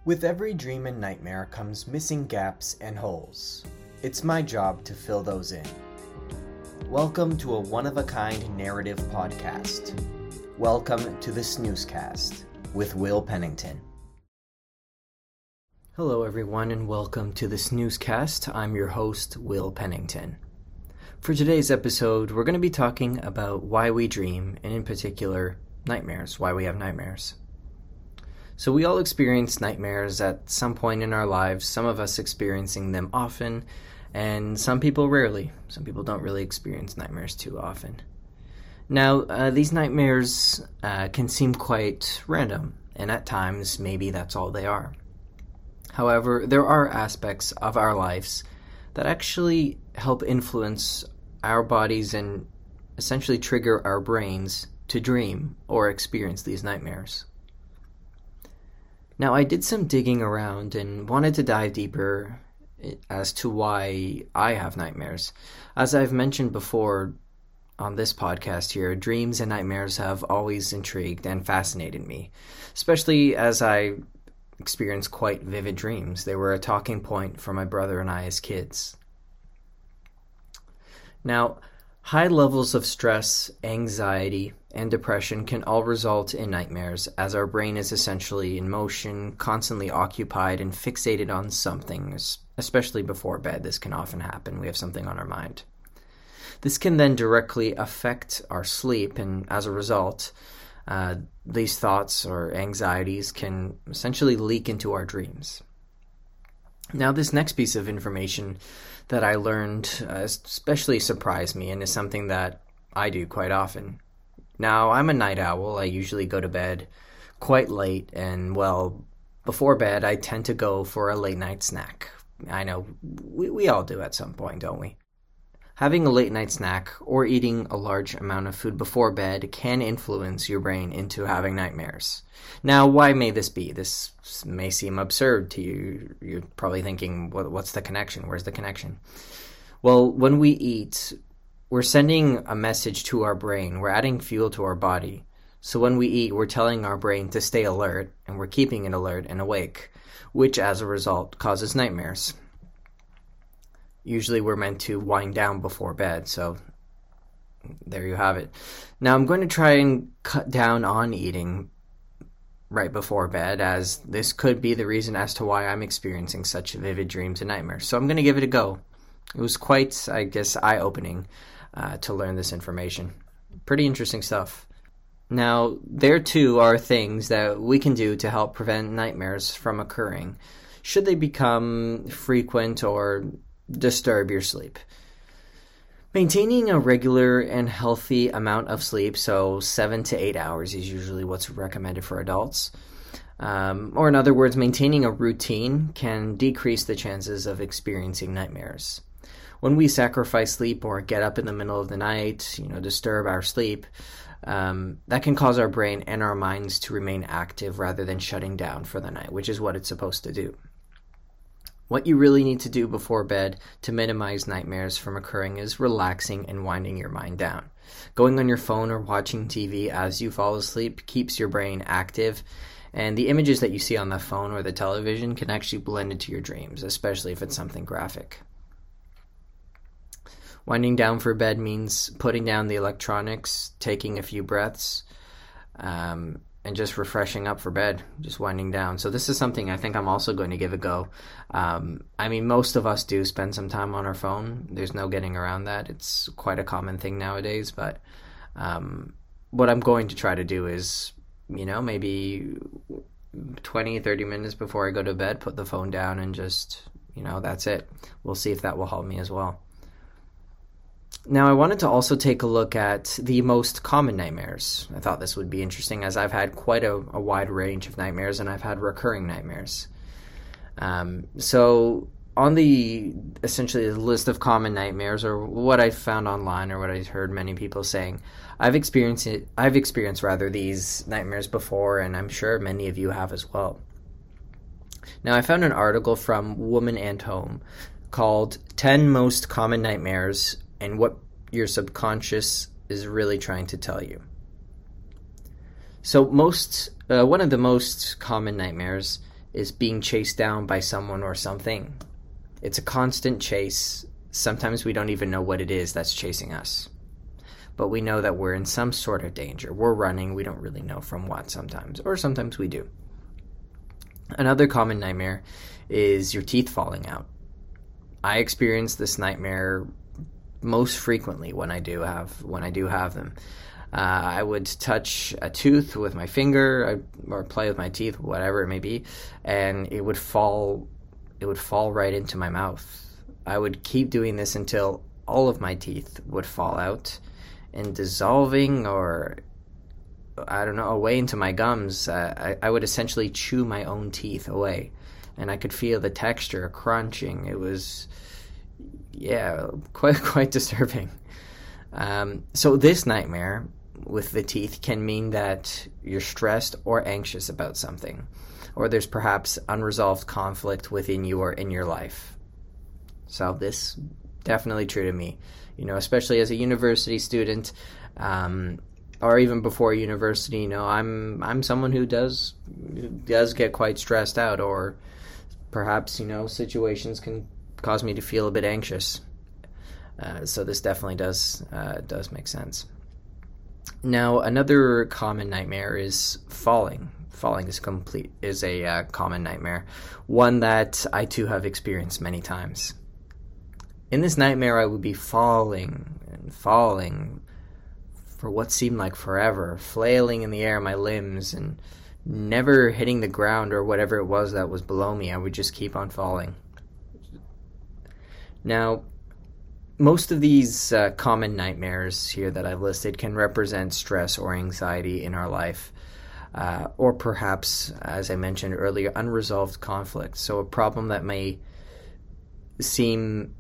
With every dream and nightmare comes missing gaps and holes. It's my job to fill those in. Welcome to a one-of-a-kind narrative podcast. Welcome to the Snoozecast with Will Pennington. Hello everyone and welcome to the Snoozecast. I'm your host, Will Pennington. For today's episode, we're going to be talking about why we dream, and in particular, nightmares, why we have nightmares. So we all experience nightmares at some point in our lives, some of us experiencing them often, and some people rarely. Some people don't really experience nightmares too often. Now, these nightmares can seem quite random, and at times, maybe that's all they are. However, there are aspects of our lives that actually help influence our bodies and essentially trigger our brains to dream or experience these nightmares. Now, I did some digging around and wanted to dive deeper as to why I have nightmares. As I've mentioned before on this podcast here, dreams and nightmares have always intrigued and fascinated me, especially as I experienced quite vivid dreams. They were a talking point for my brother and I as kids. Now, high levels of stress, anxiety, and depression can all result in nightmares, as our brain is essentially in motion, constantly occupied and fixated on something, especially before bed. This can often happen. We have something on our mind. This can then directly affect our sleep, and as a result, these thoughts or anxieties can essentially leak into our dreams. Now, this next piece of information that I learned especially surprised me and is something that I do quite often. Now, I'm a night owl. I usually go to bed quite late, and before bed, I tend to go for a late night snack. I know we all do at some point, don't we? Having a late night snack or eating a large amount of food before bed can influence your brain into having nightmares. Now, why may this be? This may seem absurd to you. You're probably thinking, what's the connection? Where's the connection? Well, when we eat, we're sending a message to our brain. We're adding fuel to our body. So when we eat, we're telling our brain to stay alert, and we're keeping it alert and awake, which as a result causes nightmares. Usually we're meant to wind down before bed, so there you have it. Now I'm going to try and cut down on eating right before bed, as this could be the reason as to why I'm experiencing such vivid dreams and nightmares. So I'm going to give it a go. It was quite, I guess, eye-opening to learn this information. Pretty interesting stuff. Now, there too are things that we can do to help prevent nightmares from occurring, should they become frequent or disturb your sleep. Maintaining a regular and healthy amount of sleep, so 7 to 8 hours is usually what's recommended for adults. Or in other words, maintaining a routine can decrease the chances of experiencing nightmares. When we sacrifice sleep or get up in the middle of the night, disturb our sleep, that can cause our brain and our minds to remain active rather than shutting down for the night, which is what it's supposed to do. What you really need to do before bed to minimize nightmares from occurring is relaxing and winding your mind down. Going on your phone or watching TV as you fall asleep keeps your brain active, and the images that you see on the phone or the television can actually blend into your dreams, especially if it's something graphic. Winding down for bed means putting down the electronics, taking a few breaths, and just refreshing up for bed, just winding down. So this is something I think I'm also going to give a go. Most of us do spend some time on our phone. There's no getting around that. It's quite a common thing nowadays. But what I'm going to try to do is, maybe 20, 30 minutes before I go to bed, put the phone down and just, that's it. We'll see if that will help me as well. Now, I wanted to also take a look at the most common nightmares. I thought this would be interesting, as I've had quite a wide range of nightmares, and I've had recurring nightmares. So on the list of common nightmares, or what I found online, or what I heard many people saying, I've experienced these nightmares before, and I'm sure many of you have as well. Now, I found an article from Woman and Home called 10 Most Common Nightmares and What Your Subconscious is Really Trying to Tell You. So one of the most common nightmares is being chased down by someone or something. It's a constant chase. Sometimes we don't even know what it is that's chasing us. But we know that we're in some sort of danger. We're running. We don't really know from what sometimes. Or sometimes we do. Another common nightmare is your teeth falling out. I experience this nightmare most frequently when I do have them. I would touch a tooth with my finger or play with my teeth, whatever it may be, and it would fall right into my mouth. I would keep doing this until all of my teeth would fall out and dissolving, or I don't know, away into my gums. I would essentially chew my own teeth away, and I could feel the texture crunching. It was, quite disturbing. So this nightmare with the teeth can mean that you're stressed or anxious about something, or there's perhaps unresolved conflict within you or in your life. So this definitely true to me, especially as a university student, or even before university. I'm someone who does get quite stressed out, or perhaps situations can cause me to feel a bit anxious. So this definitely does make sense. Now, another common nightmare is falling. Falling is a common nightmare, one that I too have experienced many times. In this nightmare, I would be falling and falling for what seemed like forever, flailing in the air, my limbs, and never hitting the ground or whatever it was that was below me. I would just keep on falling. Now, most of these common nightmares here that I've listed can represent stress or anxiety in our life, or perhaps, as I mentioned earlier, unresolved conflict. So a problem that may seem...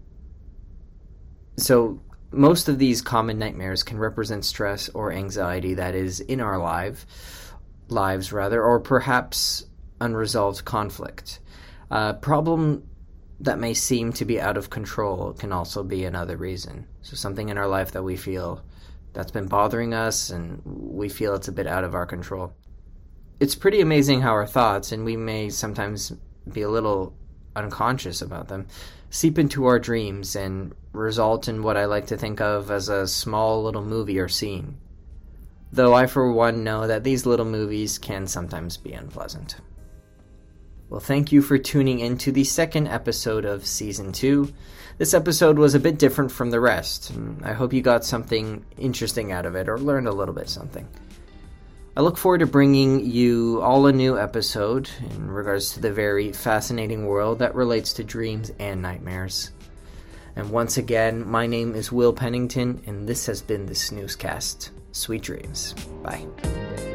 So most of these common nightmares can represent stress or anxiety that is in our lives, or perhaps unresolved conflict. Problem that may seem to be out of control can also be another reason. So something in our life that we feel that's been bothering us and we feel it's a bit out of our control. It's pretty amazing how our thoughts, and we may sometimes be a little unconscious about them, seep into our dreams and result in what I like to think of as a small little movie or scene. Though I, for one, know that these little movies can sometimes be unpleasant. Well, thank you for tuning in to the second episode of Season 2. This episode was a bit different from the rest, and I hope you got something interesting out of it or learned a little bit something. I look forward to bringing you all a new episode in regards to the very fascinating world that relates to dreams and nightmares. And once again, my name is Will Pennington, and this has been the Snoozecast. Sweet dreams. Bye.